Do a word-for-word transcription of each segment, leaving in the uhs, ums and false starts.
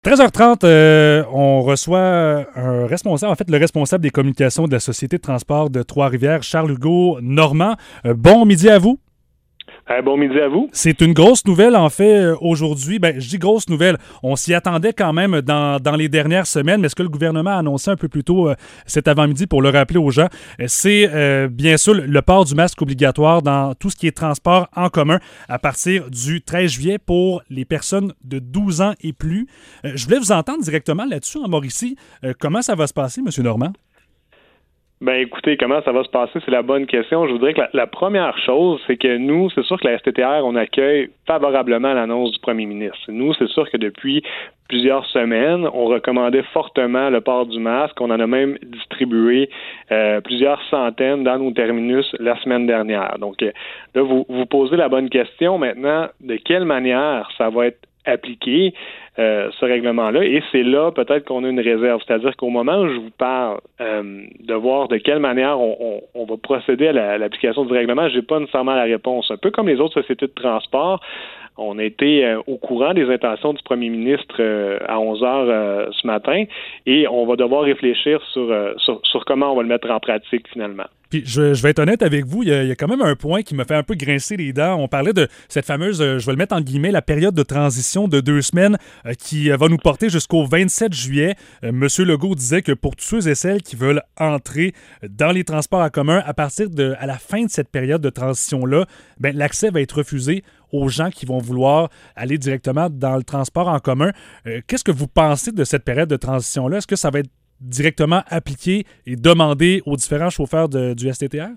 treize heures trente, euh, on reçoit un responsable, en fait, le responsable des communications de la Société de transport de Trois-Rivières, Charles-Hugo Normand. Euh, bon midi à vous. Euh, bon midi à vous. C'est une grosse nouvelle, en fait, euh, aujourd'hui. Ben, je dis grosse nouvelle. On s'y attendait quand même dans, dans les dernières semaines, mais ce que le gouvernement a annoncé un peu plus tôt euh, cet avant-midi, pour le rappeler aux gens, euh, c'est euh, bien sûr le port du masque obligatoire dans tout ce qui est transport en commun à partir du treize juillet pour les personnes de douze ans et plus. Euh, je voulais vous entendre directement là-dessus, en Mauricie. Euh, comment ça va se passer, M. Normand? Ben écoutez, comment ça va se passer, c'est la bonne question. Je voudrais que la, la première chose, c'est que nous, c'est sûr que la S T T R, on accueille favorablement l'annonce du premier ministre. Nous, c'est sûr que depuis plusieurs semaines, on recommandait fortement le port du masque. On en a même distribué euh, plusieurs centaines dans nos terminus la semaine dernière. Donc euh, là, vous vous posez la bonne question maintenant, de quelle manière ça va être appliqué, euh, ce règlement-là, et c'est là peut-être qu'on a une réserve. C'est-à-dire qu'au moment où je vous parle euh, de voir de quelle manière on, on, on va procéder à, la, à l'application du règlement, je n'ai pas nécessairement la réponse. Un peu comme les autres sociétés de transport, on a été euh, au courant des intentions du premier ministre euh, à onze heures euh, ce matin, et on va devoir réfléchir sur, euh, sur, sur comment on va le mettre en pratique finalement. Puis je, je vais être honnête avec vous, il y, a, il y a quand même un point qui me fait un peu grincer les dents. On parlait de cette fameuse, euh, je vais le mettre en guillemets, la période de transition de deux semaines euh, qui euh, va nous porter jusqu'au vingt-sept juillet. Euh, Monsieur Legault disait que pour tous ceux et celles qui veulent entrer dans les transports en commun, à partir de à la fin de cette période de transition-là, ben, l'accès va être refusé aux gens qui vont vouloir aller directement dans le transport en commun. Euh, qu'est-ce que vous pensez de cette période de transition-là? Est-ce que ça va être directement appliqué et demandé aux différents chauffeurs de, du S T T R?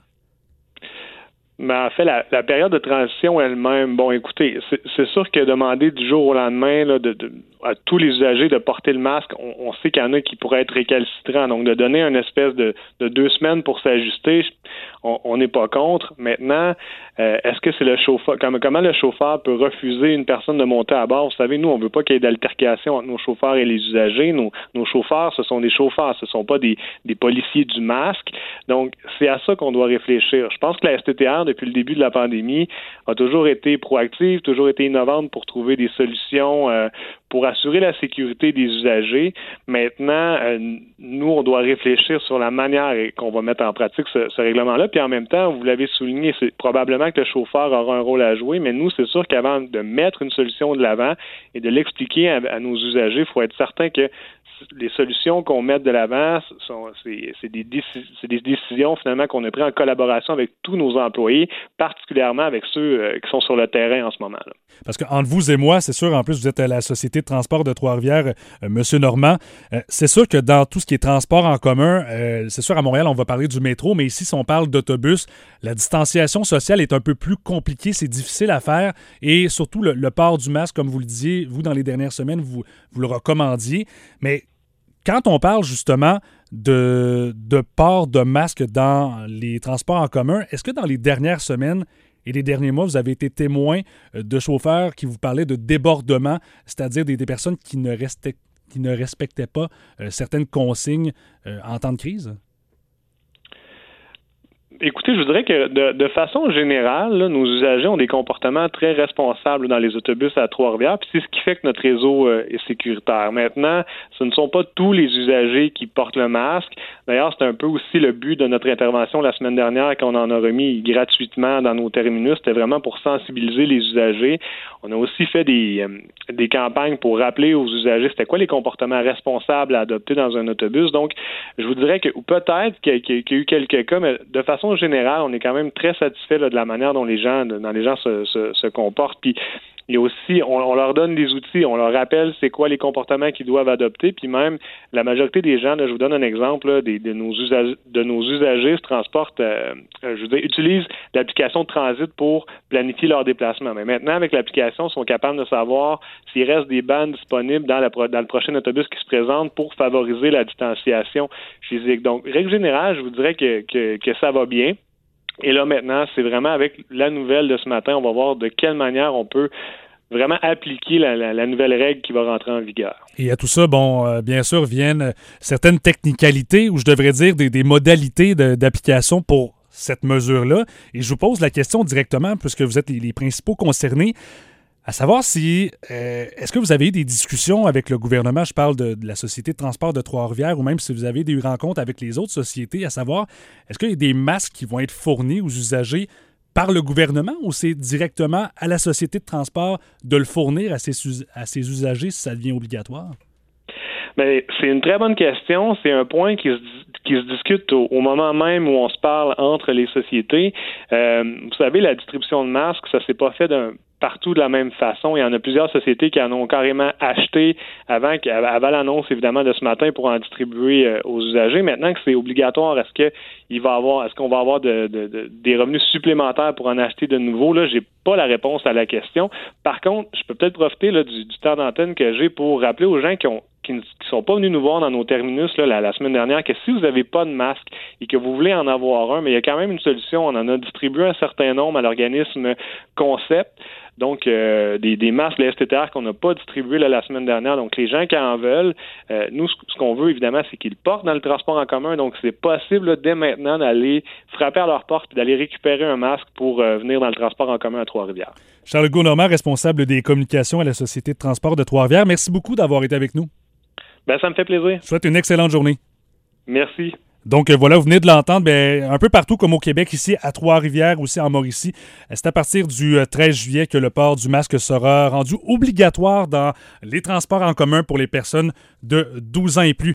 Mais en fait, la, la période de transition elle-même, bon, écoutez, c'est, c'est sûr que demander du jour au lendemain là, de, de, à tous les usagers de porter le masque, on, on sait qu'il y en a qui pourraient être récalcitrants. Donc, de donner une espèce de, de deux semaines pour s'ajuster, on n'est pas contre. Maintenant, euh, est-ce que c'est le chauffeur, comment, comment le chauffeur peut refuser une personne de monter à bord? Vous savez, nous, on veut pas qu'il y ait d'altercation entre nos chauffeurs et les usagers. Nos, nos chauffeurs, ce sont des chauffeurs, ce sont pas des, des policiers du masque. Donc, c'est à ça qu'on doit réfléchir. Je pense que la S T T R, depuis le début de la pandémie, a toujours été proactive, toujours été innovante pour trouver des solutions euh, pour assurer la sécurité des usagers. Maintenant, euh, nous, on doit réfléchir sur la manière qu'on va mettre en pratique ce, ce règlement-là. Puis en même temps, vous l'avez souligné, c'est probablement que le chauffeur aura un rôle à jouer, mais nous, c'est sûr qu'avant de mettre une solution de l'avant et de l'expliquer à, à nos usagers, il faut être certain que les solutions qu'on met de l'avant, sont, c'est, c'est, des déci- c'est des décisions finalement qu'on a prises en collaboration avec tous nos employés, particulièrement avec ceux euh, qui sont sur le terrain en ce moment-là. Parce qu'entre vous et moi, c'est sûr, en plus, vous êtes à la Société de transport de Trois-Rivières, euh, M. Normand. Euh, c'est sûr que dans tout ce qui est transport en commun, euh, c'est sûr, à Montréal, on va parler du métro, mais ici, si on parle d'autobus, la distanciation sociale est un peu plus compliquée, c'est difficile à faire, et surtout le, le port du masque, comme vous le disiez, vous, dans les dernières semaines, vous, vous le recommandiez. Mais quand on parle justement de, de port de masque dans les transports en commun, est-ce que dans les dernières semaines et les derniers mois, vous avez été témoin de chauffeurs qui vous parlaient de débordement, c'est-à-dire des, des personnes qui ne, restait, qui ne respectaient pas euh, certaines consignes euh, en temps de crise? Écoutez, je vous dirais que de, de façon générale, là, nos usagers ont des comportements très responsables dans les autobus à Trois-Rivières, puis c'est ce qui fait que notre réseau euh, est sécuritaire. Maintenant, ce ne sont pas tous les usagers qui portent le masque. D'ailleurs, c'est un peu aussi le but de notre intervention la semaine dernière quand on en a remis gratuitement dans nos terminus. C'était vraiment pour sensibiliser les usagers. On a aussi fait des, euh, des campagnes pour rappeler aux usagers c'était quoi les comportements responsables à adopter dans un autobus. Donc, je vous dirais que ou peut-être qu'il y a, qu'il y a eu quelques cas, mais de façon générale, on est quand même très satisfait là, de la manière dont les gens, dont les gens se, se, se comportent. Puis il y a aussi, on, on leur donne des outils, on leur rappelle c'est quoi les comportements qu'ils doivent adopter. Puis même la majorité des gens, là, je vous donne un exemple, là, des, de nos usagers, de nos usagers se transportent, euh, je veux dire, utilisent l'application de transit pour planifier leur déplacement. Mais maintenant, avec l'application, ils sont capables de savoir s'il reste des bandes disponibles dans, la, dans le prochain autobus qui se présente pour favoriser la distanciation physique. Donc, règle générale, je vous dirais que, que, que ça va bien. Et là, maintenant, c'est vraiment avec la nouvelle de ce matin, on va voir de quelle manière on peut vraiment appliquer la, la, la nouvelle règle qui va rentrer en vigueur. Et à tout ça, bon, euh, bien sûr, viennent euh, certaines technicalités, ou je devrais dire des, des modalités de, d'application pour cette mesure-là. Et je vous pose la question directement, puisque vous êtes les, les principaux concernés. À savoir si, euh, est-ce que vous avez eu des discussions avec le gouvernement, je parle de, de la Société de transport de Trois-Rivières, ou même si vous avez eu des rencontres avec les autres sociétés, à savoir, est-ce qu'il y a des masques qui vont être fournis aux usagers par le gouvernement ou c'est directement à la Société de transport de le fournir à ses, à ses usagers si ça devient obligatoire? Bien, c'est une très bonne question. C'est un point qui se, qui se discute au, au moment même où on se parle entre les sociétés. Euh, vous savez, la distribution de masques, ça s'est pas fait d'un partout de la même façon. Il y en a plusieurs sociétés qui en ont carrément acheté avant, avant l'annonce, évidemment, de ce matin pour en distribuer euh, aux usagers. Maintenant que c'est obligatoire, est-ce que il va avoir, est-ce qu'on va avoir de, de, de, des revenus supplémentaires pour en acheter de nouveaux? Là, j'ai pas la réponse à la question. Par contre, je peux peut-être profiter là, du, du temps d'antenne que j'ai pour rappeler aux gens qui ont qui ne sont pas venus nous voir dans nos terminus là, la, la semaine dernière, que si vous n'avez pas de masque et que vous voulez en avoir un, mais il y a quand même une solution. On en a distribué un certain nombre à l'organisme Concept. Donc, euh, des, des masques, les S T T R qu'on n'a pas distribués là, la semaine dernière. Donc, les gens qui en veulent, euh, nous, ce, ce qu'on veut, évidemment, c'est qu'ils portent dans le transport en commun. Donc, c'est possible là, dès maintenant d'aller frapper à leur porte et d'aller récupérer un masque pour euh, venir dans le transport en commun à Trois-Rivières. Charles Gault-Normand, responsable des communications à la Société de transport de Trois-Rivières. Merci beaucoup d'avoir été avec nous. Ben, ça me fait plaisir. Je vous souhaite une excellente journée. Merci. Donc voilà, vous venez de l'entendre, ben, un peu partout comme au Québec, ici à Trois-Rivières, aussi en Mauricie. C'est à partir du treize juillet que le port du masque sera rendu obligatoire dans les transports en commun pour les personnes de douze ans et plus.